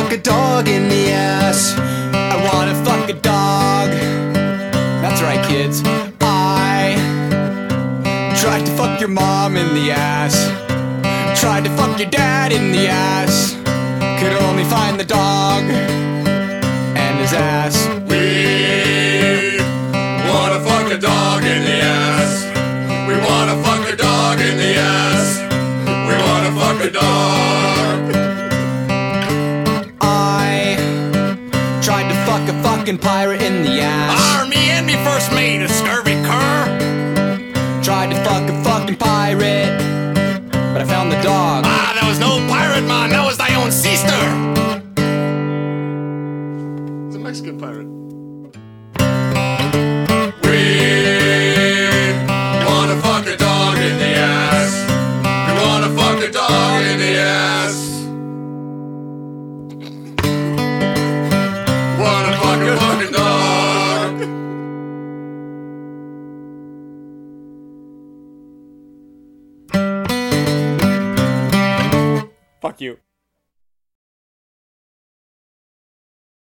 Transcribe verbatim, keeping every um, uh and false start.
fuck a dog in the ass. I wanna fuck a dog. That's right, kids. I tried to fuck your mom in the ass. Tried to fuck your dad in the ass. Could only find the dog and his ass. We wanna fuck a dog in the ass. We wanna fuck a dog in the ass. We wanna fuck a dog. I tried to fuck a fucking pirate in the ass. Arr, me and me first mate, a scurvy cur. Tried to fuck a fucking pirate, but I found the dog. Ah, that was no pirate, man. That was thy own sister. It's a Mexican pirate. We wanna fuck a dog in the ass. We wanna fuck a dog in the ass. Wanna fuck a fucking dog. Fuck you.